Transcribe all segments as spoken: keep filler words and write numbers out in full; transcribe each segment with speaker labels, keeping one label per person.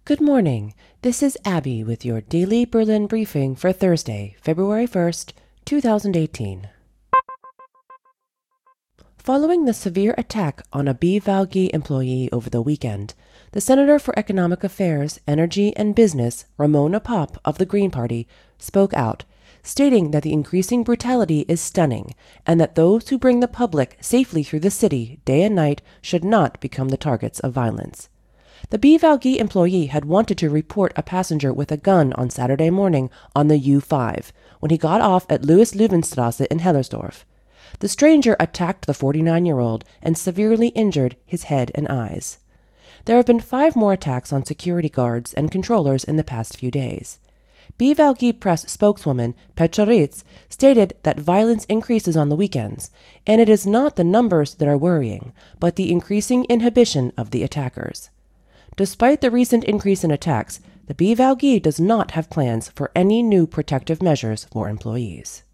Speaker 1: Good morning. This is Abby with your daily Berlin briefing for Thursday, February first, two thousand eighteen. Following the severe attack on a B. Valgi employee over the weekend, the Senator for Economic Affairs, Energy and Business, Ramona Popp of the Green Party, spoke out, stating that the increasing brutality is stunning and that those who bring the public safely through the city day and night should not become the targets of violence. The B. Valgi employee had wanted to report a passenger with a gun on Saturday morning on the U five when he got off at Louis-Löwenstrasse in Hellersdorf. The stranger attacked the forty-nine-year-old and severely injured his head and eyes. There have been five more attacks on security guards and controllers in the past few days. B. Valgi press spokeswoman Petra Ritz stated that violence increases on the weekends, and it is not the numbers that are worrying, but the increasing inhibition of the attackers. Despite the recent increase in attacks, the B. Valgi does not have plans for any new protective measures for employees.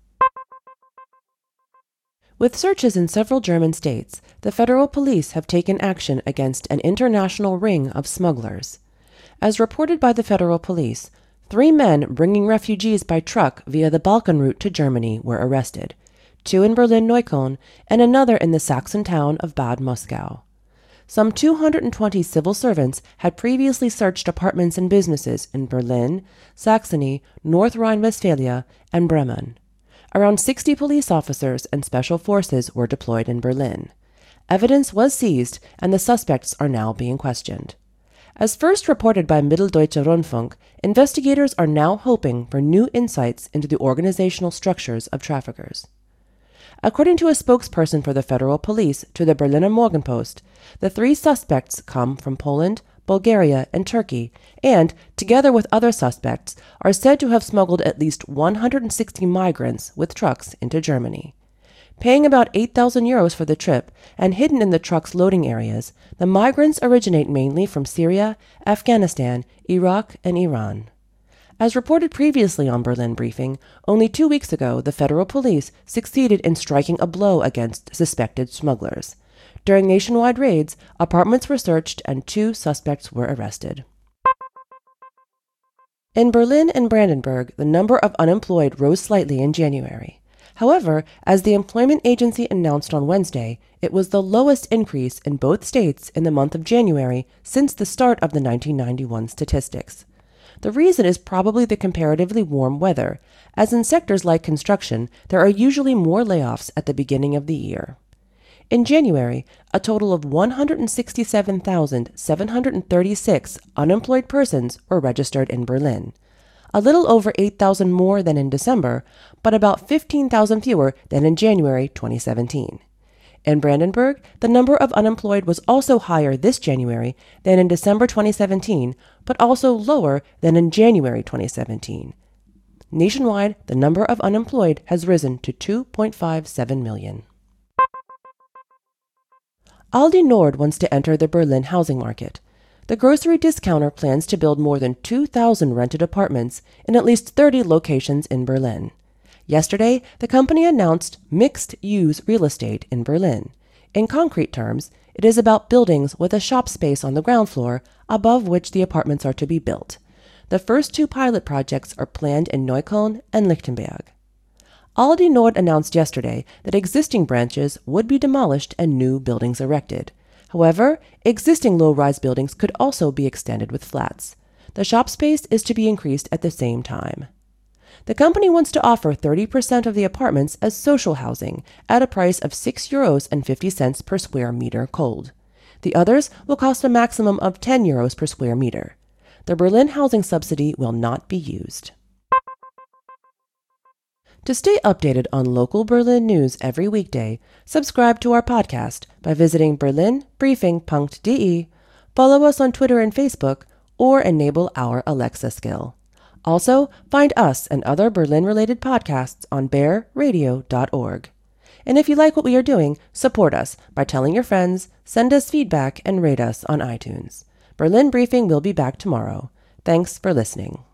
Speaker 1: With searches in several German states, the federal police have taken action against an international ring of smugglers. As reported by the federal police, three men bringing refugees by truck via the Balkan route to Germany were arrested, two in Berlin-Neukölln and another in the Saxon town of Bad Muskau. Some two hundred twenty civil servants had previously searched apartments and businesses in Berlin, Saxony, North Rhine-Westphalia, and Bremen. Around sixty police officers and special forces were deployed in Berlin. Evidence was seized, and the suspects are now being questioned. As first reported by Mitteldeutscher Rundfunk, investigators are now hoping for new insights into the organizational structures of traffickers. According to a spokesperson for the federal police to the Berliner Morgenpost, the three suspects come from Poland, Bulgaria, and Turkey, and, together with other suspects, are said to have smuggled at least one hundred sixty migrants with trucks into Germany. Paying about eight thousand euros for the trip and hidden in the truck's loading areas, the migrants originate mainly from Syria, Afghanistan, Iraq, and Iran. As reported previously on Berlin Briefing, only two weeks ago the federal police succeeded in striking a blow against suspected smugglers. During nationwide raids, apartments were searched and two suspects were arrested. In Berlin and Brandenburg, the number of unemployed rose slightly in January. However, as the employment agency announced on Wednesday, it was the lowest increase in both states in the month of January since the start of the nineteen ninety-one statistics. The reason is probably the comparatively warm weather, as in sectors like construction, there are usually more layoffs at the beginning of the year. In January, a total of one hundred sixty-seven thousand seven hundred thirty-six unemployed persons were registered in Berlin, a little over eight thousand more than in December, but about fifteen thousand fewer than in January twenty seventeen. In Brandenburg, the number of unemployed was also higher this January than in December twenty seventeen, but also lower than in January twenty seventeen. Nationwide, the number of unemployed has risen to two point five seven million. Aldi Nord wants to enter the Berlin housing market. The grocery discounter plans to build more than two thousand rented apartments in at least thirty locations in Berlin. Yesterday, the company announced mixed-use real estate in Berlin. In concrete terms, it is about buildings with a shop space on the ground floor, above which the apartments are to be built. The first two pilot projects are planned in Neukölln and Lichtenberg. Aldi Nord announced yesterday that existing branches would be demolished and new buildings erected. However, existing low-rise buildings could also be extended with flats. The shop space is to be increased at the same time. The company wants to offer thirty percent of the apartments as social housing at a price of six euros and fifty cents per square meter cold. The others will cost a maximum of ten euros per square meter. The Berlin housing subsidy will not be used. To stay updated on local Berlin news every weekday, subscribe to our podcast by visiting berlin briefing punkt de, follow us on Twitter and Facebook, or enable our Alexa skill. Also, find us and other Berlin-related podcasts on bear radio dot org. And if you like what we are doing, support us by telling your friends, send us feedback, and rate us on iTunes. Berlin Briefing will be back tomorrow. Thanks for listening.